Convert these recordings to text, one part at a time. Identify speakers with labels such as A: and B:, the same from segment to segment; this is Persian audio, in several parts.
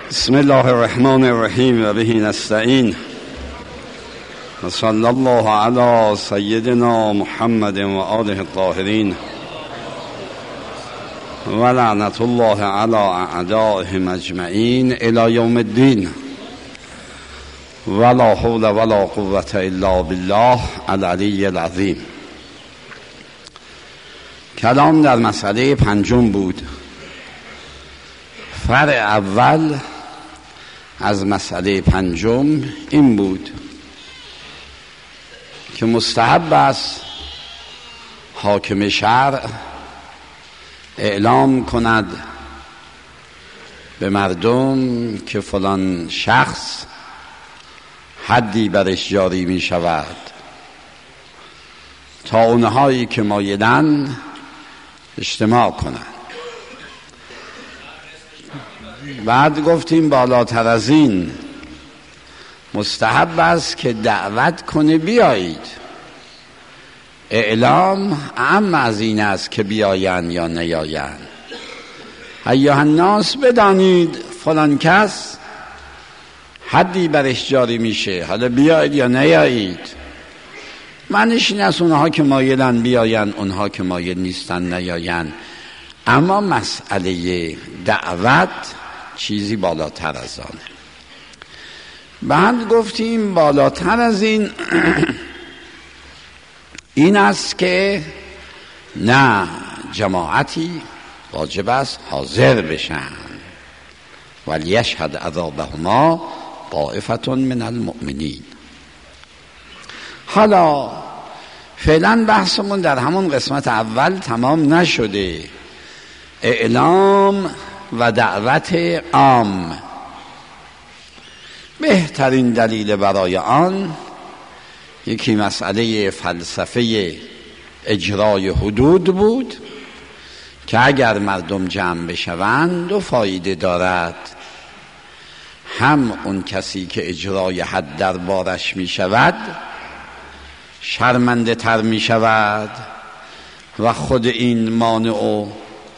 A: بسم الله الرحمن الرحیم و به نستعین و صلی الله علی سیدنا محمد و آله الطاهرین و لعنت الله علی اعدائهم اجمعین الی یوم الدین ولا حول ولا قوة الا بالله العلی العظیم. کلام در مسئله پنجم بود. فرع اول از مسئله پنجم این بود که مستحب است حاکم شرع اعلام کند به مردم که فلان شخص حدی برش جاری می شود تا اونهایی که مایلن اجتماع کنند. بعد گفتیم بالاتر از این مستحب است که دعوت کنه بیایید. اعلام اعم از این است که بیاین یا نیاین. ایها الناس بدانید فلان کس حدی برش جاری میشه، حالا بیایید یا نیایید. معنیش این است اونها که مایلن بیاین، اونها که مایل نیستن نیاین. اما مسئله دعوت چیزی بالاتر از آنه. بعد گفتیم بالاتر از این این است که نه، جماعتی واجب است حاضر بشن ولیشهد عذابهما طائفة من المؤمنین. حالا فعلا بحثمون در همون قسمت اول تمام نشده. اعلام و دعوت عام، بهترین دلیل برای آن یکی مسئله فلسفه اجرای حدود بود که اگر مردم جمع بشوند دو فایده دارد. هم اون کسی که اجرای حد در بارش می شود شرمنده تر می شود و خود این مانع و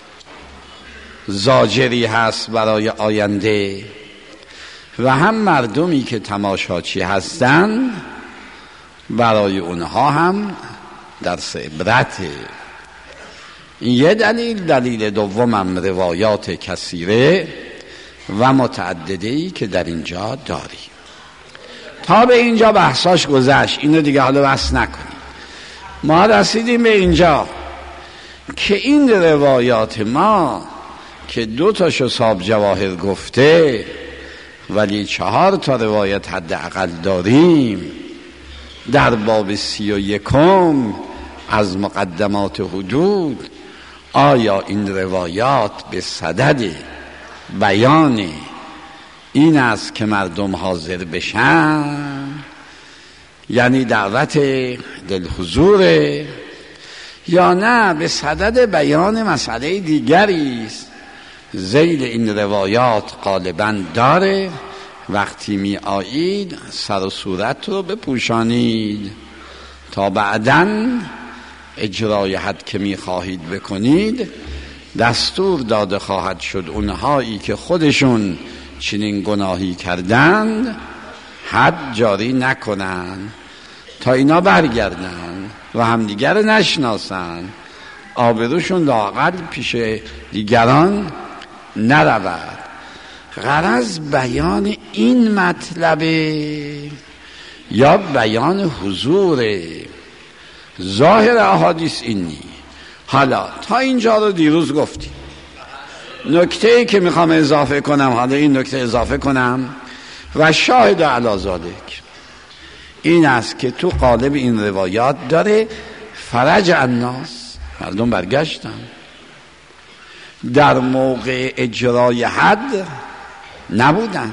A: زاجری هست برای آینده، و هم مردمی که تماشاچی هستن برای اونها هم درس عبرته. این یه دلیل. دلیل دومم روایات کثیره و متعدده‌ای که در اینجا داریم. تا به اینجا بحثاش گذشت، اینو دیگه حالا بحث نکنیم. ما رسیدیم به اینجا که این روایات ما که 2 تاشو صاحب جواهر گفته ولی 4 تا روایت حداقل داریم در باب 31 از مقدمات حدود. آیا این روایات به صدد بیان این است که مردم حاضر بشن، یعنی دعوت دلحضور، یا نه به صدد بیان مسئله دیگری است؟ ذیل این روایات غالبا داره وقتی می آیید سر و صورت رو بپوشانید تا بعداً اجرای حد که می خواهید بکنید دستور داده خواهد شد اونهایی که خودشون چنین گناهی کردند حد جاری نکنن تا اینا برگردن و همدیگر نشناسن، آبروشون لااقل پیش دیگران نرود. غرض بیان این مطلبه یا بیان حضور ظاهر احادیث اینی. حالا تا اینجا رو دیروز گفتیم. نکته‌ای که میخوام اضافه کنم، حالا این نکته اضافه کنم و شاهد علی ذالک این است که تو قالب این روایات داره فرج الناس، مردم برگشتن در موقع اجرای حد نبودن.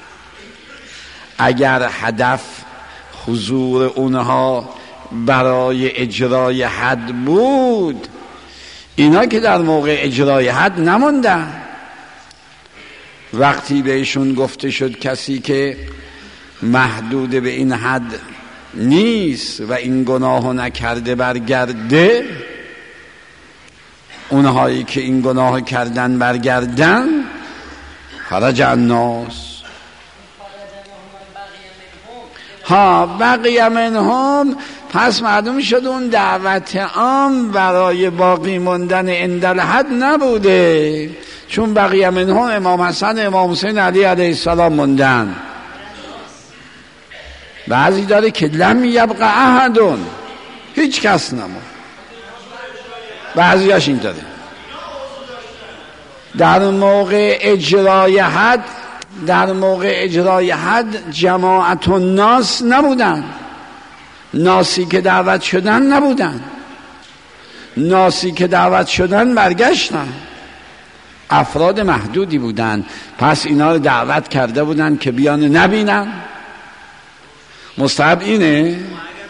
A: اگر هدف حضور اونها برای اجرای حد بود، اینا که در موقع اجرای حد نموندن. وقتی بهشون گفته شد کسی که محدود به این حد نیست و این گناهو نکرده برگرده، اونهایی که این گناه کردن برگردن، خرج الناس بقیه منهم. پس معلوم شد اون دعوت عام برای باقی موندن عند الحد نبوده، چون بقیه منهم امام حسن، امام حسین، علی علیه السلام موندن. بعضی داره که لم یبقى احدون، هیچ کس نموند. بعضیاش این داره در موقع اجرای حد جماعت الناس نبودن، ناسی که دعوت شدن نبودن، ناسی که دعوت شدن برگشتن، افراد محدودی بودن. پس اینا رو دعوت کرده بودن که بیان نبینن. مستحب اینه،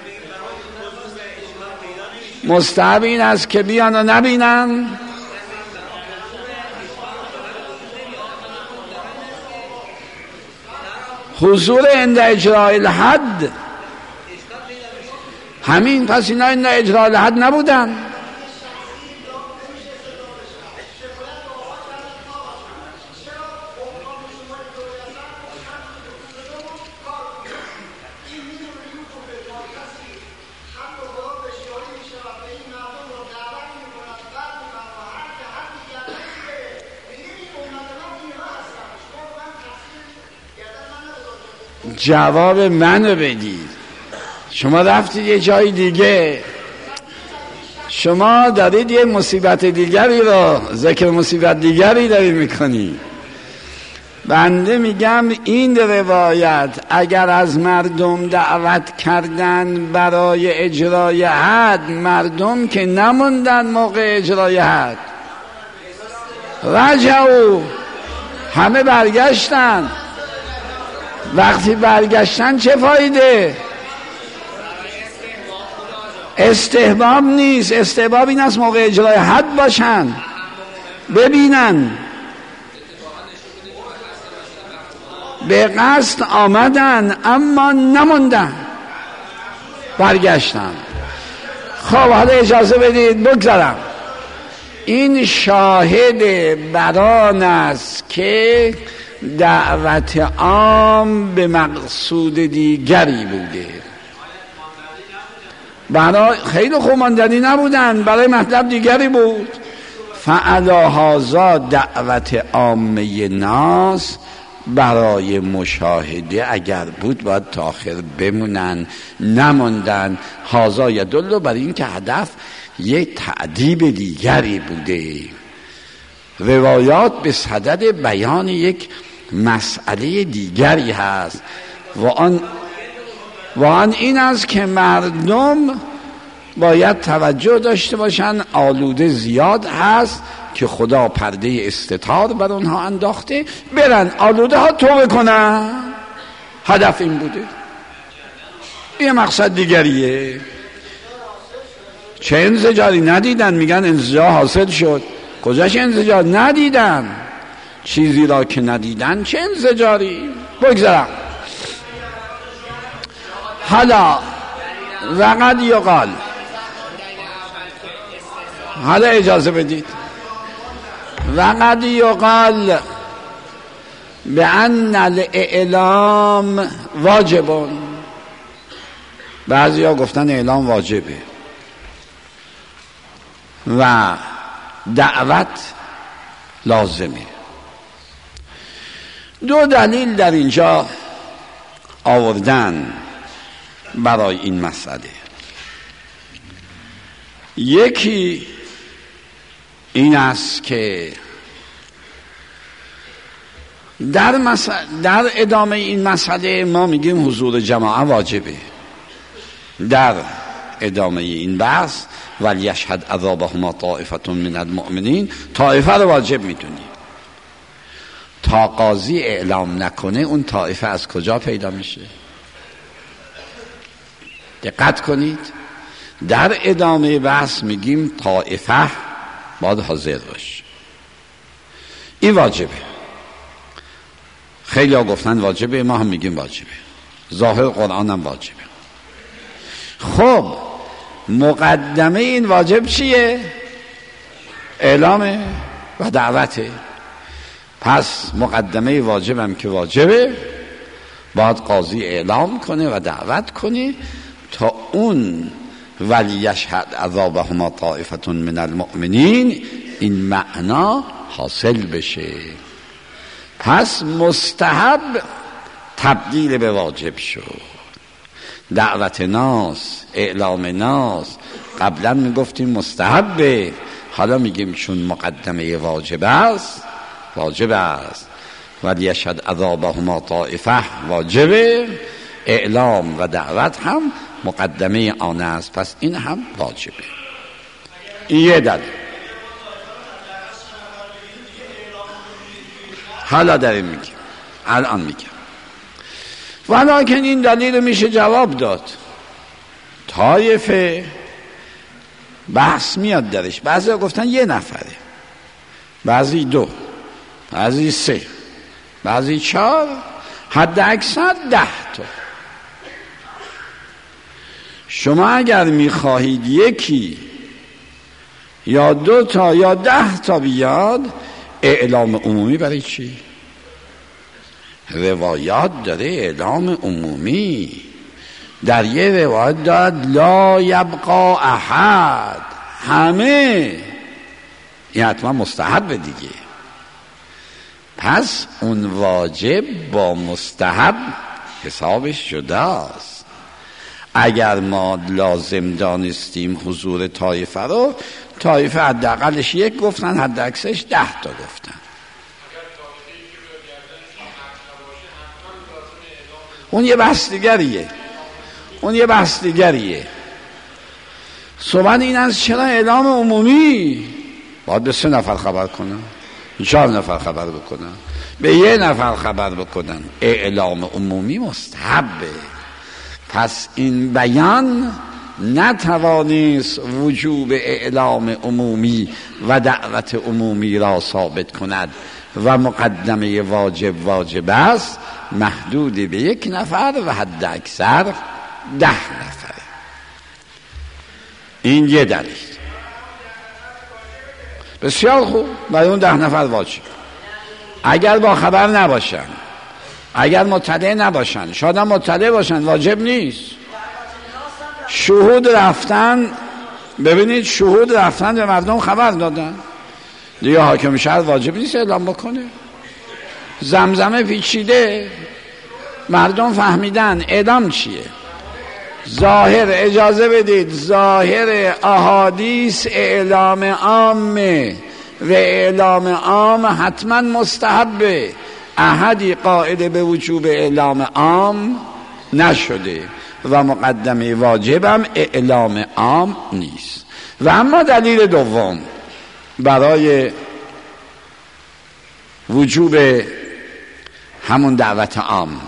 A: مستحب این است که بیان و نبینن. حضور عند اجراء الحد همین. پس اینا عند اجراء الحد نبودن. جواب منو بدید. شما رفتید یه جای دیگه، شما دارید یه مصیبت دیگری رو، ذکر مصیبت دیگری دارید میکنی. بنده میگم این روایت اگر از مردم دعوت کردن برای اجرای حد، مردم که نموندن موقع اجرای حد، رجعوا، همه برگشتن. وقتی برگشتن چه فایده؟ استحباب نیست. استحباب این است موقع اجرای حد باشن، ببینن، به قصد آمدن اما نموندن، برگشتن. خب حالا اجازه بدید بگذارم. این شاهد بران است که دعوت عام به مقصود دیگری بوده. برای خیلی خوب ماندنی نبودن، برای مطلب دیگری بود. فعلی هذا دعوت عامه ناس برای مشاهده اگر بود باید تا آخر بمونن، نموندن. هذا یدل بر این که هدف یک تعذیب دیگری بوده. روایات به صدد بیان یک مسئله دیگری هست و آن این است که مردم باید توجه داشته باشن. آلوده زیاد هست که خدا پرده استتار بر اونها انداخته، برن آلوده ها توبه کنن. هدف این بوده، یه مقصد دیگریه. چه انزجاری ندیدن، میگن انزجار حاصل شد. کجاش انزجار؟ ندیدن. چیزی را که ندیدن چه انزجاری؟ بگذارم. حالا وقد یقال، حالا اجازه بدید، وقد یقال بأن الاعلام واجب. بعضی ها گفتن اعلام واجبه و دعوت لازمه. دو دلیل در اینجا آوردن برای این مسئله. یکی این است که در ادامه این مسئله ما میگیم حضور جماعه واجبه. در ادامه این بحث ولیشهد عذابهما طائفة من المؤمنین، طائفه رو واجب میدونیم. تا قاضی اعلام نکنه اون طائفه از کجا پیدا میشه؟ دقت کنید، در ادامه بحث میگیم طائفه باید حاضر باشه. این واجبه. خیلی ها گفتن واجبه، ما هم میگیم واجبه. ظاهر قرآن هم واجبه. خب مقدمه این واجب چیه؟ اعلامه و دعوته. پس مقدمه واجبم که واجبه، باید قاضی اعلام کنه و دعوت کنه تا اون ولیشهد عذابهما طائفة من المؤمنین این معنا حاصل بشه. پس مستحب تبدیل به واجب شد. دعوت ناس، اعلام ناس قبلا میگفتیم مستحبه، حالا میگیم چون مقدمه واجب است ولیشهد عذابهما طائفه واجبه، اعلام و دعوت هم مقدمه آن است، پس این هم واجبه. این یه دلیل. حالا داریم میگیم، الان میگم ولیکن این دلیل میشه جواب داد. طایفه بحث میاد درش، بعضی گفتن یه نفره، بعضی 2، بعضی 3، بعضی 4، حد اکثر 10 تا. شما اگر میخواهید 1 یا 2 تا یا 10 تا بیاد، اعلام عمومی برای چی؟ روایات داره اعلام عمومی. در یه روایت داد لا یبقا احد، همه. این حتما مستحب دیگه. پس اون واجب با مستحب حسابش جداست. اگر ما لازم دانستیم حضور طایفه رو، طایفه حداقلش 1 گفتن، حد اکثرش 10 تا گفتن. اون یه بحث دیگریه. صحبت این از چرا اعلام عمومی باید به 3 نفر خبر کنن، 4 نفر خبر بکنن، به 1 نفر خبر بکنن. اعلام عمومی مستحبه. پس این بیان نتوانست وجوب اعلام عمومی و دعوت عمومی را ثابت کند و مقدمه واجب است، محدود به 1 نفر و حد اکثر 10 نفره. این یه دلیل. بسیار خوب، برای اون 10 نفر واجب. اگر با خبر نباشن، اگر مطلع نباشن، شاید هم مطلع باشن، واجب نیست. شهود رفتن، ببینید شهود رفتن به مردم خبر دادن دیگه، حاکم شهر واجب نیست اعلام بکنه. زمزمه پیچیده، مردم فهمیدن اعلام چیه. ظاهر، اجازه بدید، ظاهر احادیث اعلام عامه و اعلام عام حتما مستحبه. احدی قائل به وجوب اعلام عام نشده و مقدمه واجبم اعلام عام نیست. و اما دلیل دوم برای وجوب همون دعوت عام،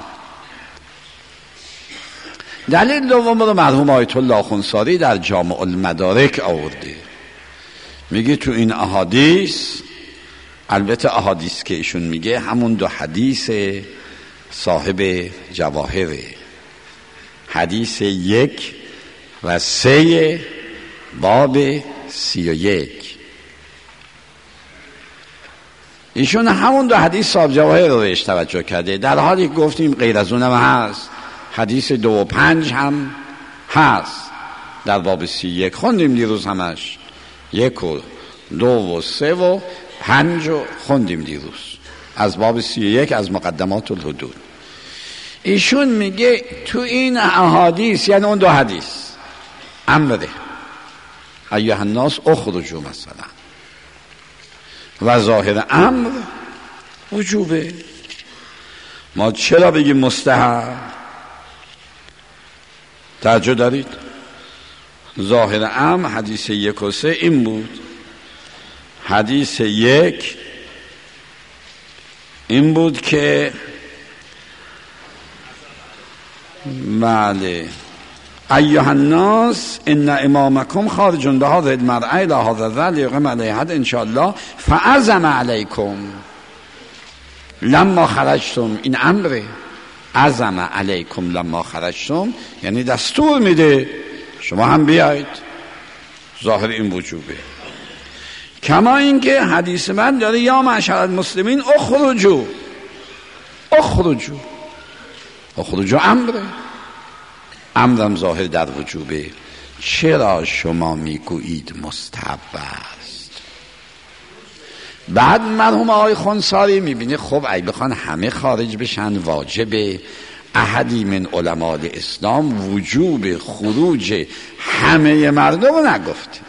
A: دلیل دوم رو مرحوم آیت الله خنثاری در جامع المدارک آورده. میگه تو این احادیث، البته احادیث که ایشون میگه همون 2 حدیث صاحب جواهره، حدیث 1 و 3 باب 31. ایشون همون 2 حدیث صاحب جواهر رو بهش توجه کرده، در حالی که گفتیم غیر از اونم هست. حدیث 2 و 5 هم هست در باب 31، خوندیم دیروز همش. 1 و 2 و 3 و 5 رو خوندیم دیروز از باب 31 از مقدمات الحدود. ایشون میگه تو این احادیث، یعنی اون 2 حدیث، امره ایها الناس اخرجوا مثلا، و ظاهر امر وجوبه. ما چرا بگیم مستحب؟ توجه دارید؟ ظاهر امر حدیث 1 و 3 این بود. حدیث 1 این بود که بله ایها الناس ان امامکم خارج بهذه المرأة الى هذا الظل یقیم علیه حد ان شاء الله فعزم علیکم لما خرجتم. این امره، عزم علیکم لما خرجتم یعنی دستور میده شما هم بیایید. ظاهر این وجوبه. کما اینکه حدیث من داره یا معشر المسلمین اخرجوا امرم ظاهر در وجوبه. چرا شما میگویید مستحب است؟ بعد مرحوم آقای خنثاری میبینه خب ای بخوان همه خارج بشن واجبه. احدی من علماء اسلام وجوب خروج همه مردم رو نگفته.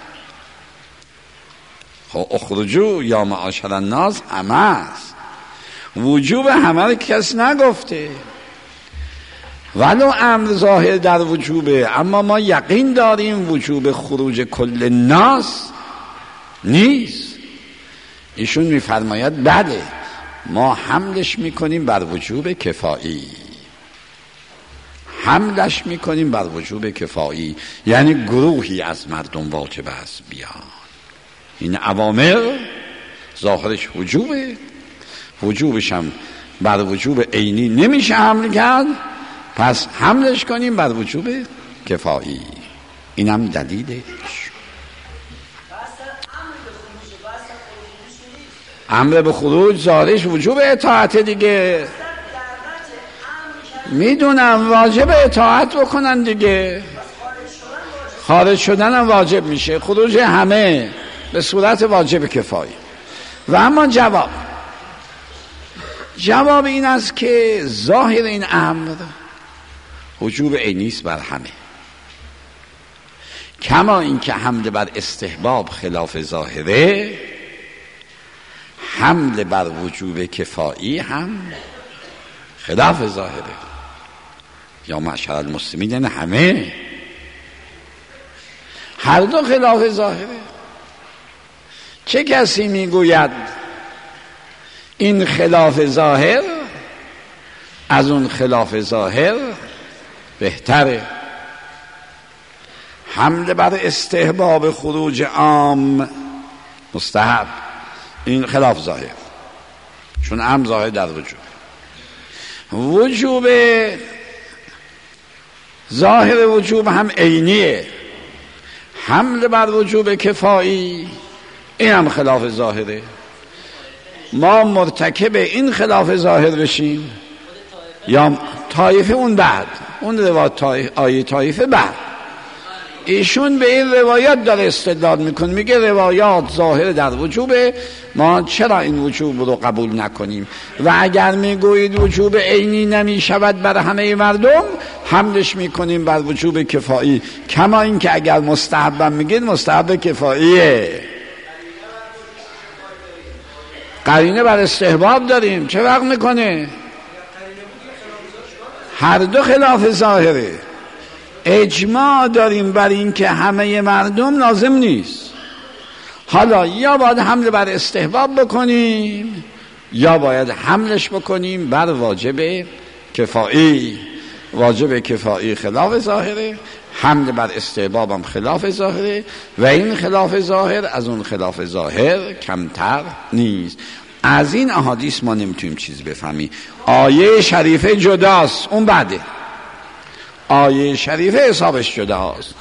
A: خب اخرجوا یا معاشر الناس همه است، وجوب همه رو کس نگفته. ولو امر ظاهر در وجوبه، اما ما یقین داریم وجوب خروج کل الناس نیست. ایشون میفرماید بله ما حملش میکنیم بر وجوب کفایی، حملش میکنیم بر وجوب کفایی، یعنی گروهی از مردم واجب است بیان. این اوامر ظاهرش وجوبه، وجوبش هم بر وجوب عینی نمیشه حمل کرد، پس حملش کنیم بر وجوب کفایی. اینم دلیلش. امر به خروج ظاهرش وجوب اطاعت دیگه، میدونم واجب اطاعت بکنن دیگه، خارج شدن هم واجب میشه، خروج همه به صورت واجب کفایی. و اما جواب این است که ظاهر این امر وجوب عینی است بر همه، کما اینکه حمل بر استحباب خلاف ظاهره، حمل بر وجوب کفایی هم خلاف ظاهره. یا معشر المسلمین یعنی همه، هر دو خلاف ظاهره. چه کسی میگوید این خلاف ظاهر از اون خلاف ظاهر بهتره؟ حمل بر استحباب خروج عام مستحب، این خلاف ظاهر، چون عام ظاهر در وجوب ظاهر وجوب هم عینیه. حمل بر وجوب کفایی این هم خلاف ظاهره. ما مرتکب این خلاف ظاهر بشیم یا طایفه اون بعد، اون روایت آیه طایفه بعد. ایشون به این روایات داره استدلال میکنه، میگه روایات ظاهر در وجوبه، ما چرا این وجوب رو قبول نکنیم؟ و اگر میگویید وجوب عینی نمیشود بر همه مردم، حملش میکنیم بر وجوب کفایی. کما این که اگر مستحبم میگید مستحب کفاییه، قرینه بر استحباب داریم، چه فرق میکنه؟ هر دو خلاف ظاهره. اجماع داریم بر این که همه مردم لازم نیست. حالا یا باید حمل بر استحباب بکنیم یا باید حملش بکنیم بر واجب کفایی. واجب کفایی خلاف ظاهره، حمل بر استحباب هم خلاف ظاهره، و این خلاف ظاهر از اون خلاف ظاهر کمتر نیست. از این احادیث ما نمیتونیم چیز بفهمیم. آیه شریفه جداست، اون بعده آیه شریفه حسابش جداست.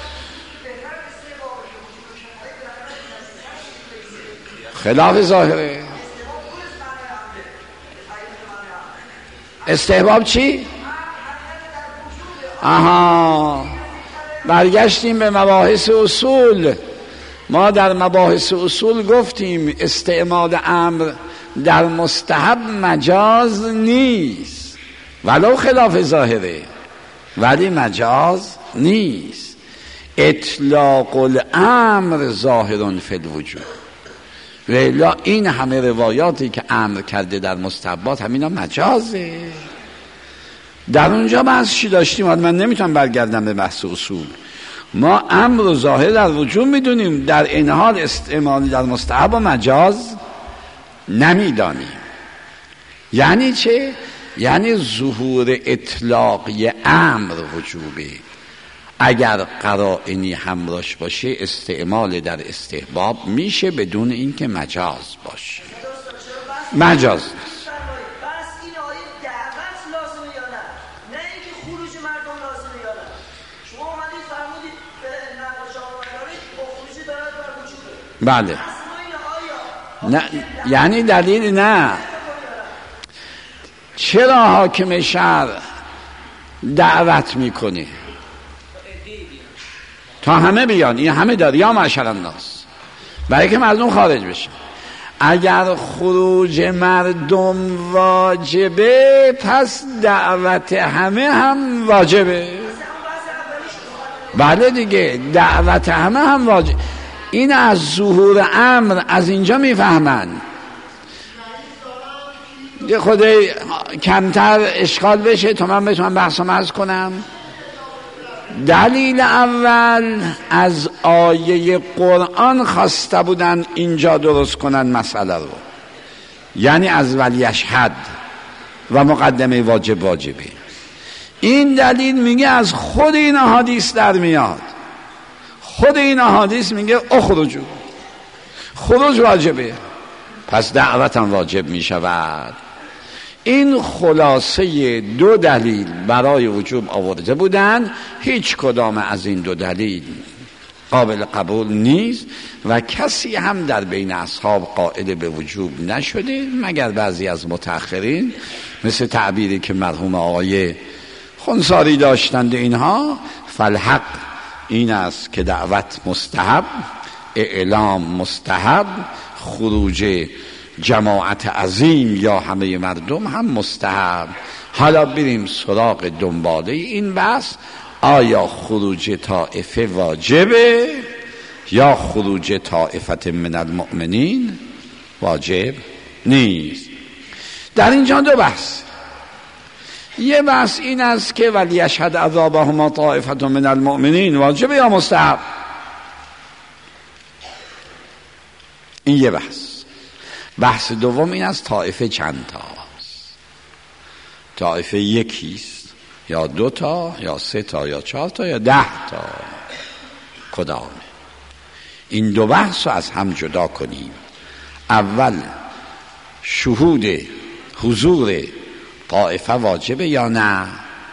A: خلاف ظاهره. استحباب چی؟ آها، برگشتیم به مباحث اصول. ما در مباحث اصول گفتیم استعمال امر در مستحب مجاز نیست، ولو خلاف ظاهره، ولی مجاز نیست. اطلاق الامر ظاهر فی الوجوب. ولی این همه روایاتی که امر کرده در مستحبات همینا مجازه. در اونجا بحث چی داشتیم؟ من نمیتونم برگردم به بحث اصول. ما امر و ظاهر در وجوب میدونیم، در این حال استعمال در مستحب و مجاز نمیدانیم. یعنی چه؟ یعنی ظهور اطلاقی امر وجوبه. اگر قرائنی همراهش باشه استعمال در استحباب میشه بدون اینکه مجاز باشه. مجاز نیست. بله نه یعنی دلیل نه. چرا حاکم شهر دعوت میکنه تا همه بیان؟ این همه داره یا معشر الناس، برای که مردم خارج بشه. اگر خروج مردم واجبه پس دعوت همه هم واجبه. بله دیگه، دعوت همه هم واجب. این از ظهور امر از اینجا میفهمن. یه خود کمتر اشکال بشه تا من بتونم بحثم عرض کنم. دلیل اول از آیه قرآن خواسته بودن اینجا درست کنن مسئله رو، یعنی از ولیشهد و مقدمه واجبه. این دلیل میگه از خود این احادیث در میاد. خود این احادیث میگه اخرجو، خروج واجبه، پس دعوت هم واجب میشود. این خلاصه دو دلیل برای وجوب آورده بودن. هیچ کدام از این دو دلیل قابل قبول نیست و کسی هم در بین اصحاب قائل به وجوب نشده مگر بعضی از متأخرین، مثل تعبیری که مرحوم آقای خنساری داشتند. اینها فالحق این است که دعوت مستحب، اعلام مستحب، خروج جماعت عظیم یا همه مردم هم مستحب. حالا بریم سراغ دنباله این بحث. آیا خروج طائفه واجبه یا خروج طائفه من المؤمنین واجب نیست؟ در اینجا دو بحث. یه بحث این است که ولیشهد عذابهما طائفه من المؤمنین واجبه یا مستحب. این یه بحث. بحث دوم این است طائفه چند تاست؟ طائفه یکیست یا دو تا یا سه تا یا چهار تا یا 10 تا؟ کدامه؟ این دو بحث رو از هم جدا کنیم. اول شهود حضور طائفه واجبه یا نه؟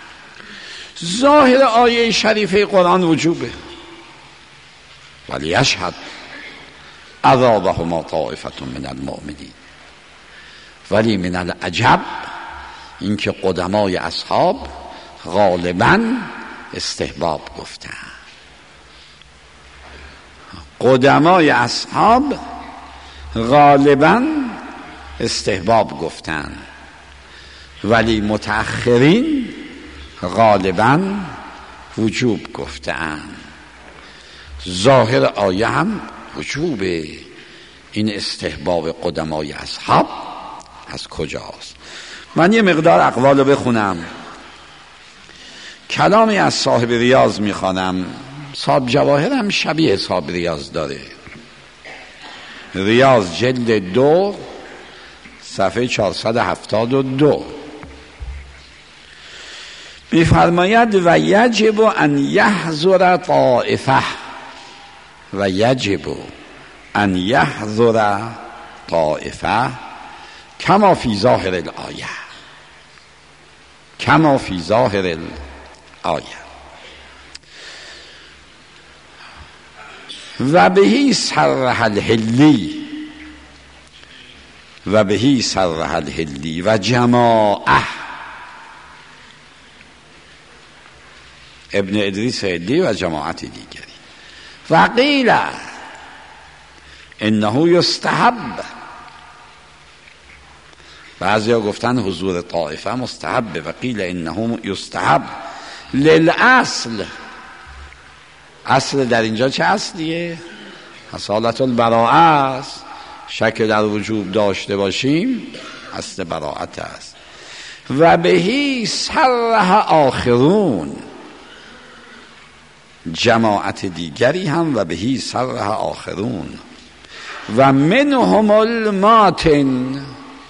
A: ظاهر آیه شریفه قرآن وجوبه، ولی یشهد عذابهما طائفه من المؤمنین. ولی من العجب اینکه قدمای اصحاب غالباً استحباب گفتن. قدمای اصحاب غالباً استحباب گفتن، ولی متأخرین غالباً وجوب گفتن. ظاهر آیه هم وجوبه. این استحباب قدمای اصحاب از کجاست؟ من یه مقدار اقوال رو بخونم. کلامی از صاحب ریاض میخوانم. صاحب جواهر هم شبیه صاحب ریاض داره. ریاض جلد 2 صفحه 472 میفرماید و یجب ان یحضر طائفه، و یجب ان یحضر طائفه کما فی ظاهر الآیه، کما فی ظاهر الآیه. و بهی صرح الحلی، و بهی صرح الحلی و جماعه ابن ادریس حلی و جماعت دیگری. و قیل انه یستحب، بعضی ها گفتن حضور طائفه مستحب. و قیل انه یستحب للاصل. اصل در اینجا چه اصلیه؟ اصالت البراءه است. شک در وجوب داشته باشیم اصل براءت است. و بهی صرح آخرون، جماعت دیگری هم و بهی صرح آخرون. و منهم الماتن،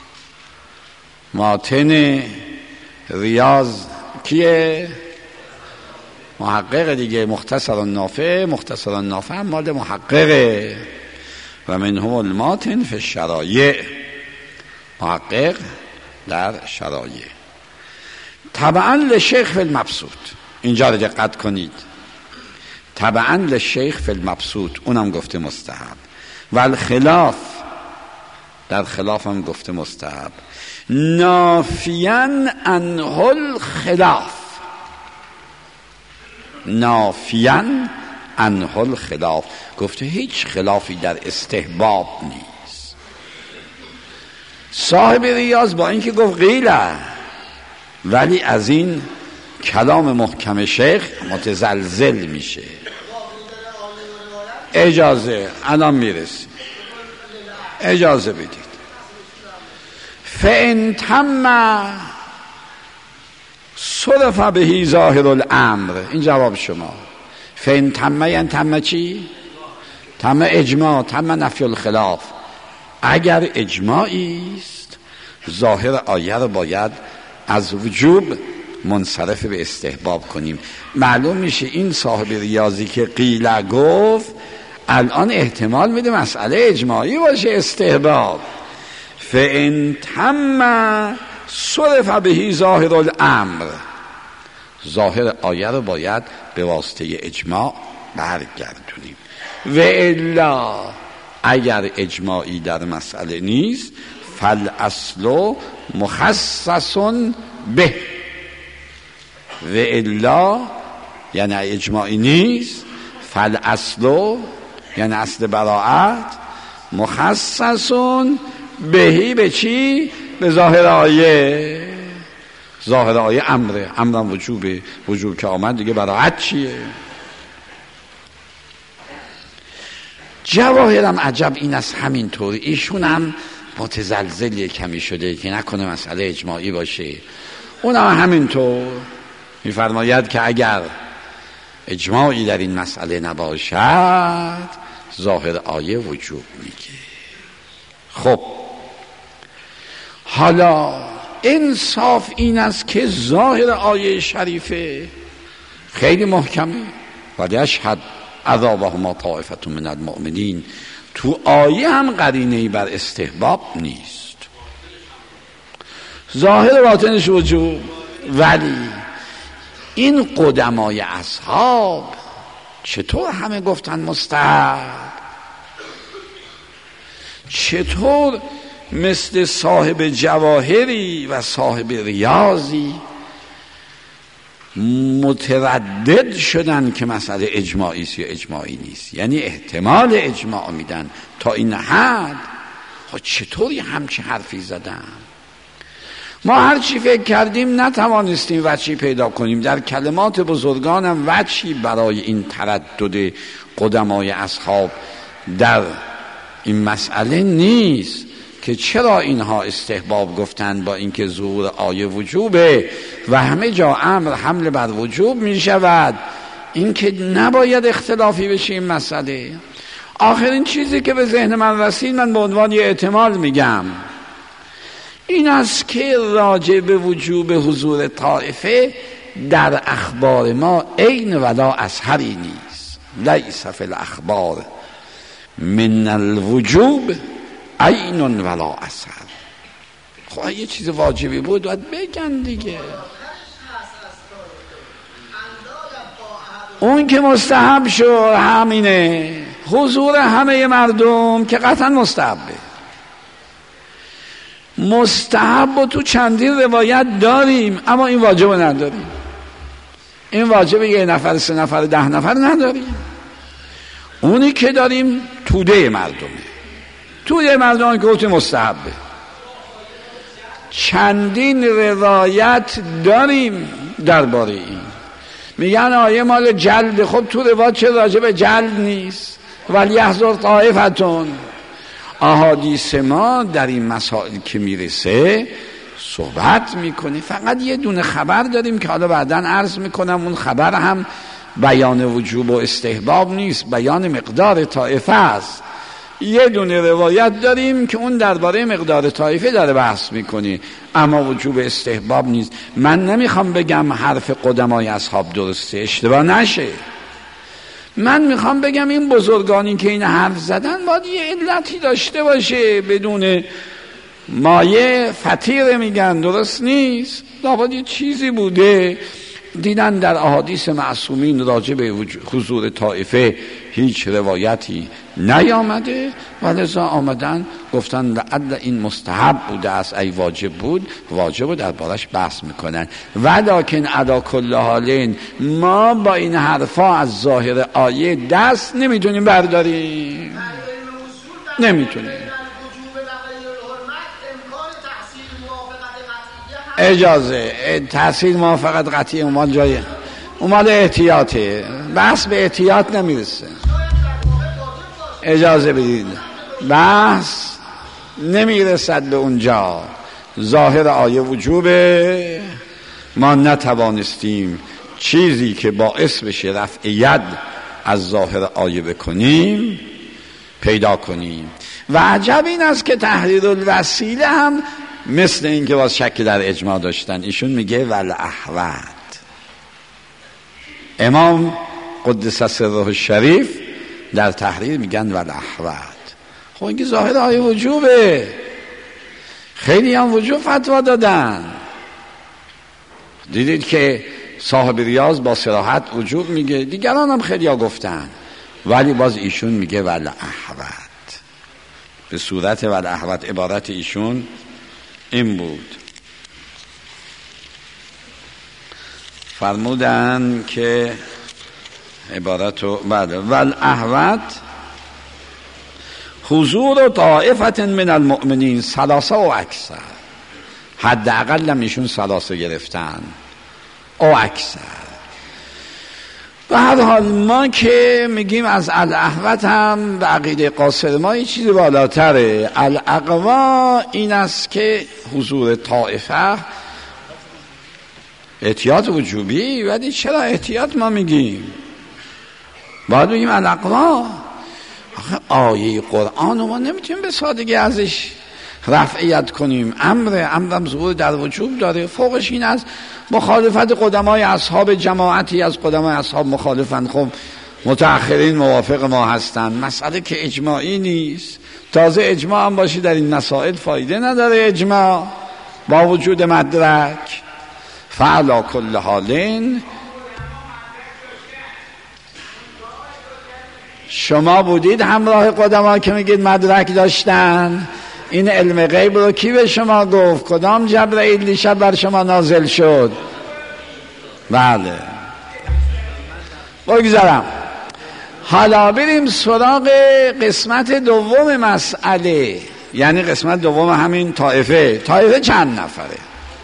A: ماتن ریاض کیه؟ محقق دیگه. مختصر النافع، مختصر النافع هم مال محققه. و منهم الماتن فی الشرایع، محقق در شرایع. طبعا لشیخ فی المبسوط، اینجا رو دقت کنید. طبعا لشیخ فی المبسوط، اونم گفته مستحب. و الخلاف در خلاف هم گفته مستحب. نافیاً عنه الخلاف، نافیاً عنه الخلاف، گفته هیچ خلافی در استحباب نیست. صاحب ریاض با اینکه گفت قیله، ولی از این کلام محکم شیخ متزلزل میشه. اجازه الان میرسی، اجازه بدید. فَإِن تَمَّ صرف بهی ظاهر الامر. این جواب شما. فَإِن تَمَّ یعنی تَمَّ چی؟ تَمَّ اجماع، تَمَّ نفی الخلاف. اگر اجماعی است ظاهر آیه رو باید از وجوب منصرف به استحباب کنیم. معلوم میشه این صاحب ریاضی که قیله گفت الان احتمال میده مسئله اجماعی باشه استحباب. فَإِن تَمَّ صرف بهی ظاهر الامر، ظاهر آیه رو باید به واسطه اجماع برگردونیم. و الا اگر اجماعی در مسئله نیست فالاصل مخصص به. و الا یعنی اجماعی نیست، فالاصل یعنی اصل براءت مخصص بهی به چی؟ به ظاهر آیه. ظاهر آیه امره، امرم وجوبه، وجوب که آمد دیگه براءت چیه؟ جواهرم عجب این است همینطور. ایشون هم متزلزل کمی شده که نکنه مسئله اجماعی باشه. اون هم همینطور میفرماید که اگر اجماعی در این مسئله نباشد ظاهر آیه وجوب میگه. خب حالا انصاف این است که ظاهر آیه شریفه خیلی محکمه، ولی اشهد عذابهما طائفة من المؤمنین، تو آیه هم قرینه‌ای بر استحباب نیست، ظاهر باطنش وجوب. ولی این قدمای اصحاب چطور همه گفتن مستحب؟ چطور مثل صاحب جواهری و صاحب ریاضی متردد شدن که مسئله اجماعی است یا اجماعی نیست، یعنی احتمال اجماع میدن تا این حد؟ چطوری همچه حرفی زدن؟ ما هر چی فکر کردیم نتوانستیم وجهی پیدا کنیم. در کلمات بزرگانم وجهی برای این تردد قدمای اصحاب در این مسئله نیست که چرا اینها استحباب گفتند با اینکه ظهور آیه وجوبه و همه جا امر حمل بر وجوب می شود. این که نباید اختلافی بشه این مسئله. آخرین چیزی که به ذهن من رسید من به عنوان یه احتمال میگم این است که راجع به وجوب حضور طائفه در اخبار ما عین ولا اظهری نیست. لیس فی الاخبار من الوجوب عین ولا اظهر. خب یه چیز واجبی بود باید بگن دیگه. اون که مستحب شد همینه، حضور همه مردم که قطعا مستحبه. مستحب و تو چندین روایت داریم اما این واجب نداریم. این واجب یه نفر، 3 نفر، 10 نفر نداریم. اونی که داریم توده مردمه. توده مردم که گفت مستحبه. چندین روایت داریم درباره این. میگن آیه مال جلد. خب تو روایت چه راجع به جلد نیست؟ ولی یحذر طائفتون. احادیث ما در این مسائل که میرسه صحبت میکنه. فقط یه دونه خبر داریم که حالا بعداً عرض میکنم. اون خبر هم بیان وجوب و استحباب نیست، بیان مقدار طائفه است. یه دونه روایت داریم که اون درباره مقدار طائفه داره بحث میکنه اما وجوب استحباب نیست. من نمیخوام بگم حرف قدمای اصحاب درسته، اشتباه نشه. من میخوام بگم این بزرگانی که این حرف زدن باید یه علتی داشته باشه. بدون مایه فطیره میگن، درست نیست. باید یه چیزی بوده. دیدن در احادیث معصومین راجع به حضور طائفه هیچ روایتی نیامده و لذا آمدن گفتن لعل این مستحب بوده است ای واجب بود، واجب رو دربارش بحث میکنن. ولکن علی کل حال ما با این حرفا از ظاهر آیه دست نمیتونیم برداریم، نمیتونیم. اجازه تحصیل موافقت قطعی اومد جای اومد احتیاطه، بحث به احتیاط نمیرسه. اجازه بدید، بحث نمیرسد به اونجا. ظاهر آیه وجوبه، ما نتوانستیم چیزی که باعث بشه رفع ید از ظاهر آیه بکنیم پیدا کنیم. و عجب این است که تحریر الوسیله هم مثل این که باز شک در اجماع داشتن، ایشون میگه والاحوط. امام قدس سره الشریف در تحریر میگن والاحوط. خب این که ظاهر آیه وجوبه، خیلی هم وجوب فتوا دادن. دیدید که صاحب ریاض با صراحت وجوب میگه، دیگران هم خیلی ها گفتن، ولی باز ایشون میگه والاحوط. به صورت والاحوط عبارت ایشون این بود. فرمودن که عبارتو بعد والاحوط حضور طائفة من المؤمنین ثلاثه و اکثر، حداقل هم ایشون ثلاثه گرفتن او اکثر. به هر حال ما که میگیم از الاحوط هم به عقیده قاصر ما یه چیزی بالاتره. الاقوا این است که حضور طائفه احتیاط وجوبی، ولی چرا احتیاط ما میگیم؟ باید بگیم الاقوا. آخه آیه قرآن رو ما نمیتونیم به سادگی ازش رفعیت کنیم. امرم ظهور در وجوب داره. فوقش این است مخالفت قدمای اصحاب، جماعتی از قدمای اصحاب مخالفن، خب متأخرین موافق ما هستن. مسئله که اجماعی نیست، تازه اجماع هم باشی در این مسائل فایده نداره اجماع با وجود مدرک. فعلا کل حالین شما بودید همراه قدما که میگید مدرک داشتن. این علم غیب رو کی به شما گفت؟ کدام جبرئیل دیشب بر شما نازل شد؟ بله بگذارم. حالا بریم سراغ قسمت دوم مسئله، یعنی قسمت دوم همین طائفه. طائفه چند نفره؟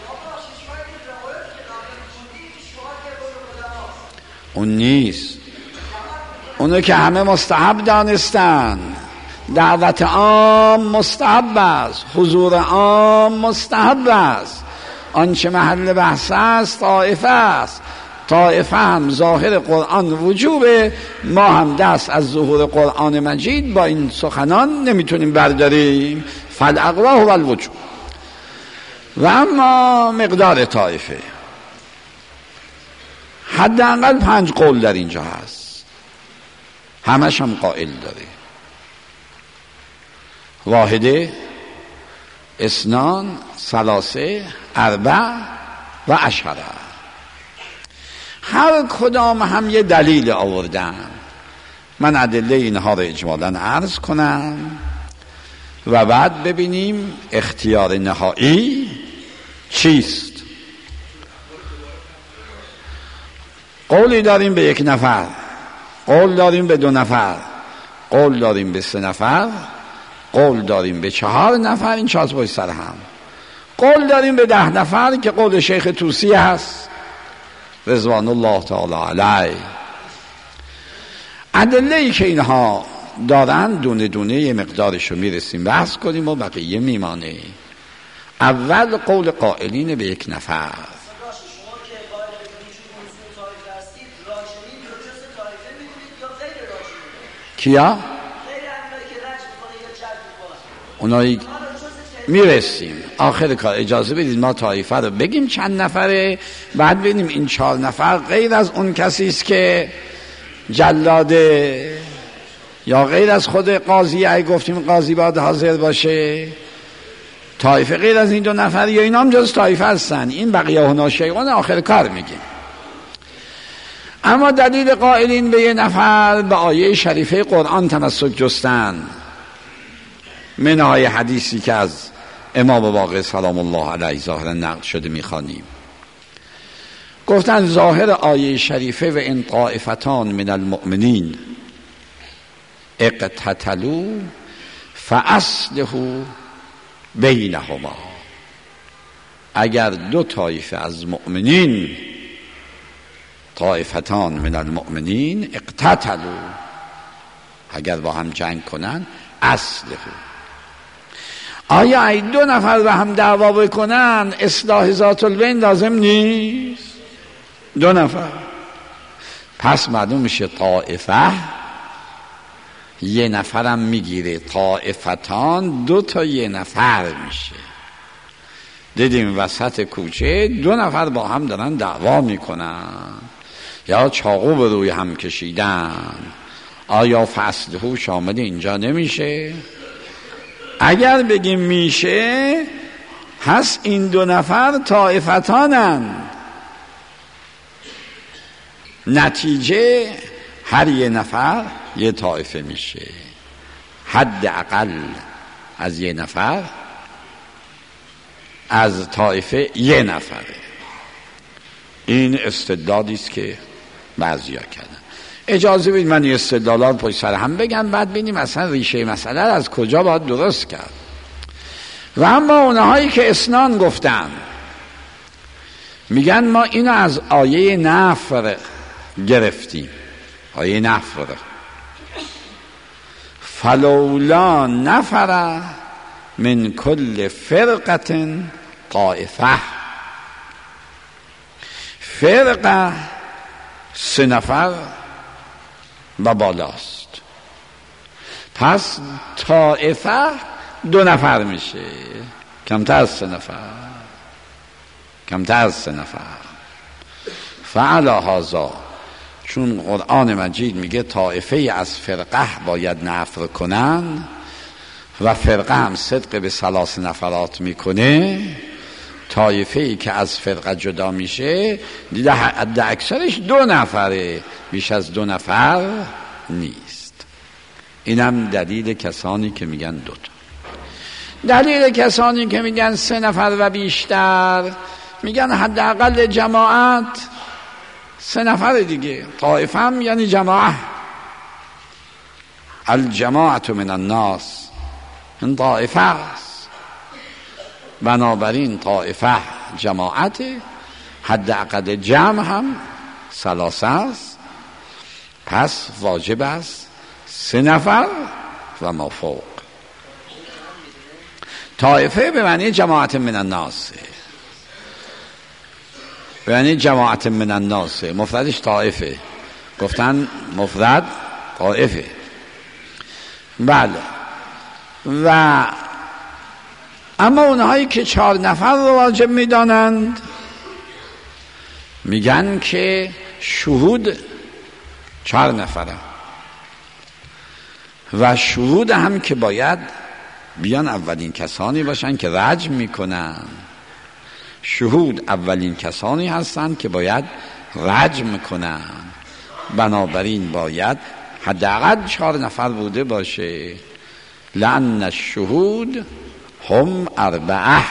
A: اون نیست، اونو که همه مستحب دانستن. دعوت عام مستحب است، حضور عام مستحب است. آنچه محل بحث است طائفه است. طائفه هم ظاهر قرآن وجوبه، ما هم دست از ظهور قرآن مجید با این سخنان نمیتونیم برداریم. فالاقوا هو الوجوب. و اما مقدار طائفه حداقل 5 قول در اینجا هست، همش هم قائل داره. واحده، اثنان، ثلاثه، اربع و عشره. هر کدام هم یه دلیل آوردن. من ادله اینها رو اجمالاً عرض کنم و بعد ببینیم اختیار نهایی چیست. قولی داریم به 1 نفر، قول داریم به 2 نفر، قول داریم به 3 نفر، قول داریم به 4 نفر. این 4 باید سر هم. قول داریم به 10 نفر که قول شیخ طوسی هست رضوان الله تعالی علیه. ادله‌ای که اینها دارن دونه دونه یه مقدارشو میرسیم بحث کنیم و بقیه میمانه. اول قول قائلین به 1 نفر. کیا؟ اونایی میرسیم آخر کار. اجازه بدید ما طایفه رو بگیم چند نفره، بعد ببینیم این 4 نفر غیر از اون کسی است که جلاده، یا غیر از خود قاضی، اگه گفتیم قاضی باید حاضر باشه، طایفه غیر از این 2 نفر، یا اینا هم جز طایفه هستن. این بقیه هنا شیعون آخر کار میگیم. اما دلیل قائلین به یه نفر به آیه شریفه قرآن تمسک جستن، منهای حدیثی که از امام باقر سلام الله علیه ظاهرا نقل شده میخوانیم. گفتن ظاهر آیه شریفه و ان طائفتان من المؤمنین اقتتلوا فاصلحوا بینهما، اگر دو طایفه از مؤمنین، طائفتان من المؤمنین اقتتلوا، اگر با هم جنگ کنن، اصلحوا، آیا ای دو نفر با هم دعوا بکنن اصلاح ذات البین لازم نیست؟ دو نفر، پس معلوم میشه طائفه یه نفرم میگیره، طائفتان دو تا یه نفر میشه. دیدیم وسط کوچه دو نفر با هم دارن دعوا میکنن یا چاقو به روی هم کشیدن، آیا فصله شامل اینجا نمیشه؟ اگر بگیم میشه، هست این دو نفر طائفتانن، نتیجه هر یه نفر یه طائفه میشه، حد اقل از یه نفر از طائفه یه نفره. این استدلالی است که بعضیا کردن. اجازه بدید من این استدلالات پشت سر هم بگم، بعد ببینیم اصلا ریشه مسئله از کجا باید درست کرد. و اما اونهایی که اسنان گفتن میگن ما اینو از آیه نفر گرفتیم، آیه نفر، فلولا نفر من کل فرقة طائفه، فرقه سه نفر و بالاست، پس طائفه دو نفر میشه، کمتر از سه نفر، کمتر از سه نفر. فعلی هذا، چون قرآن مجید میگه طائفه از فرقه باید نفر کنن و فرقه هم صدق به ثلاث نفرات میکنه، طایفه ای که از فرقه جدا میشه دیده حد اکثرش دو نفره، بیش از دو نفر نیست. اینم دلیل کسانی که میگن دوتا. دلیل کسانی که میگن سه نفر و بیشتر، میگن حداقل جماعت سه نفر دیگه، طایفه هم یعنی جماعت، الجماعت من الناس، این طایفه است، بنابراین طایفه جماعت، حداقل جمع هم ثلاثه است، پس واجب است سه نفر و ما فوق. طایفه به معنی جماعت من الناس، به معنی جماعت من الناس، مفردش طایفه، گفتن مفرد طایفه. بله. و اما اونهایی که 4 نفر رو واجب میدانند میگن که شهود 4 نفره و شهود هم که باید بیان اولین کسانی باشن که رجم میکنن، شهود اولین کسانی هستن که باید رجم کنن، بنابراین باید حداقل 4 نفر بوده باشه، لأن الشهود هم 4.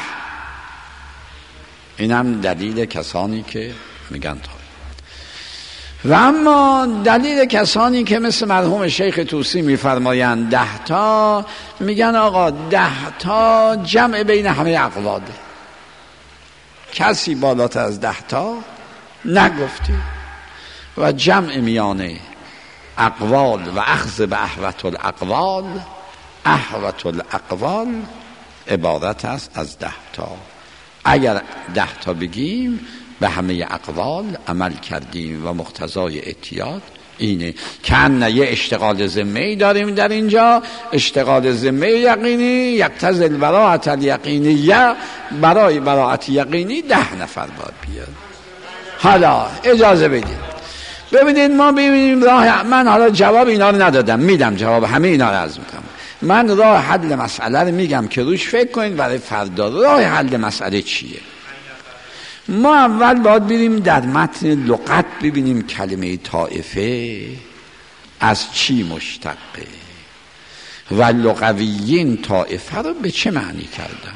A: این هم دلیل کسانی که میگن طایفه. و اما دلیل کسانی که مثل مرحوم شیخ طوسی میفرمایند 10 تا، میگن آقا 10 تا جمع بین همه اقواله، کسی بالاتر از 10 تا نگفته و جمع میانه اقوال و اخذ به احوت الاقوال، احوت الاقوال عبارت است از 10 تا. اگر 10 تا بگیم به همه اقوال عمل کردیم و مقتضای احتیاط اینه. کن یه اشتغال ذمه‌ای داریم در اینجا، اشتغال ذمه یقینی یقتضی البراءة الیقینیه، برای براءت یقینی 10 نفر باید بیاد. حالا اجازه بدید ببینید ما ببینیم راه، من حالا جواب اینا رو ندادم، میدم جواب همه اینا رو عرض میکنم. من راه حل مسئله رو میگم که روش فکر کنید برای فردا راه حل مسئله چیه. ما اول باید بریم در متن لغت ببینیم کلمه طائفه از چی مشتقه و لغویین طائفه رو به چه معنی کردن.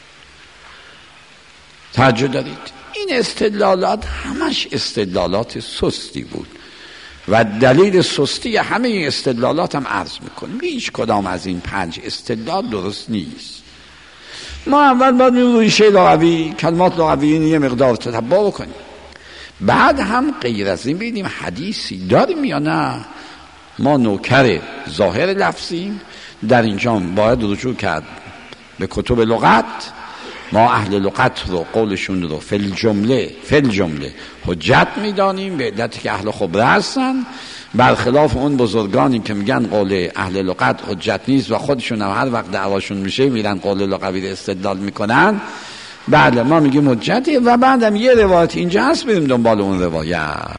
A: توجه دارید؟ این استدلالات همش استدلالات سستی بود و دلیل سستی همه این استدلالات هم عرض میکنیم. هیچ کدام از این 5 استدلال درست نیست. ما اول باید ریشه لغوی، کلمات لغوی یه مقدار تتبع کنیم، بعد هم غیر از این ببینیم حدیثی داریم یا نه. ما نوکر ظاهر لفظیم، در اینجا باید رجوع کرد به کتب لغت. ما اهل لغت رو قولشون رو فی الجمله حجت میدانیم به علتی که اهل خبره هستن، برخلاف اون بزرگانی که میگن قول اهل لغت حجت نیست و خودشون هم هر وقت دعواشون میشه میرن قول لغوی رو استدلال میکنن. بله ما میگیم حجته و بعدم یه روایت اینجا هست بریم دنبال اون روایت.